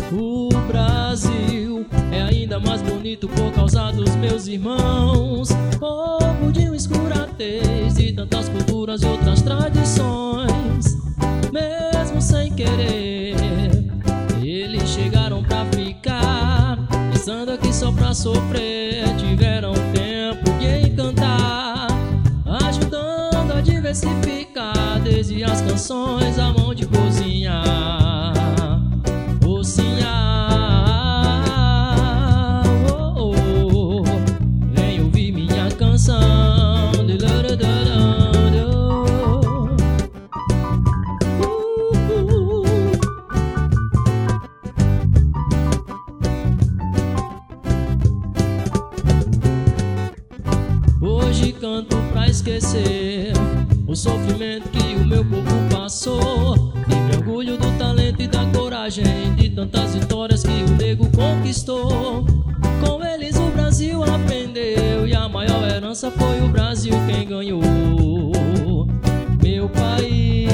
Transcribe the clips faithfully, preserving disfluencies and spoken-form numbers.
O Brasil é ainda mais bonito por causa dos meus irmãos, povo de uma escura tez, de tantas culturas e outras tradições. Mesmo sem querer, eles chegaram pra ficar, pensando aqui só pra sofrer. Tiveram tempo de encantar, ajudando a diversificar, desde as canções à mão de cozinhar. Hoje canto pra esquecer o sofrimento que o meu povo passou, e me orgulho do talento e da coragem, de tantas vitórias que o nego conquistou. Com eles o Brasil aprendeu, e a maior herança foi o Brasil quem ganhou. Meu país,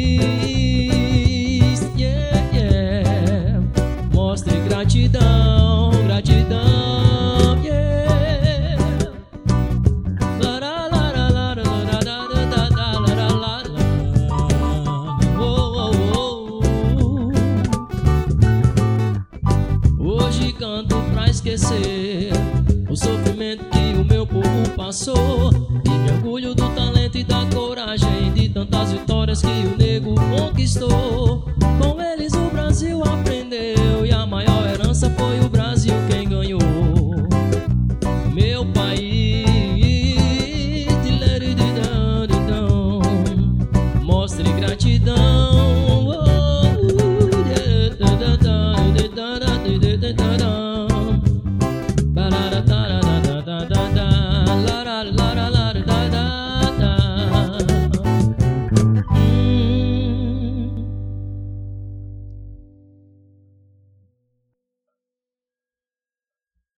yeah, yeah. Mostre gratidão, gratidão, yeah. Hoje canto pra esquecer o sofrimento que o meu povo passou, e me orgulho do talento e da coragem, de tantas vitórias que o nego conquistou. Com eles o Brasil aprendeu.